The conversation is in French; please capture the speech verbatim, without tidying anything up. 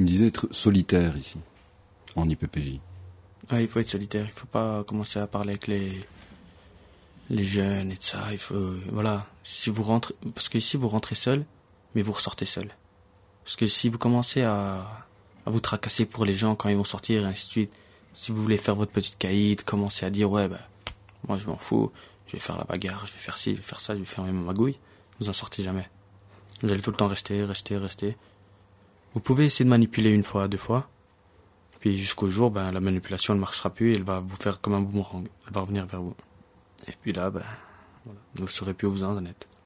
tu me disais être solitaire ici, en I P P J. Ouais, il faut être solitaire, il faut pas commencer à parler avec les les jeunes et tout ça. Il faut, voilà, si vous rentrez, parce que ici vous rentrez seul, mais vous ressortez seul. Parce que si vous commencez à à vous tracasser pour les gens quand ils vont sortir et ainsi de suite, si vous voulez faire votre petite caïd, commencer à dire ouais bah moi je m'en fous, je vais faire la bagarre, je vais faire ci, je vais faire ça, je vais faire ma magouille, vous en sortez jamais. Vous allez tout le temps rester, rester, rester. Vous pouvez essayer de manipuler une fois, deux fois, puis jusqu'au jour, ben, la manipulation ne marchera plus et elle va vous faire comme un boomerang. Elle va revenir vers vous. Et puis là, ben, voilà, vous ne saurez plus où vous en êtes.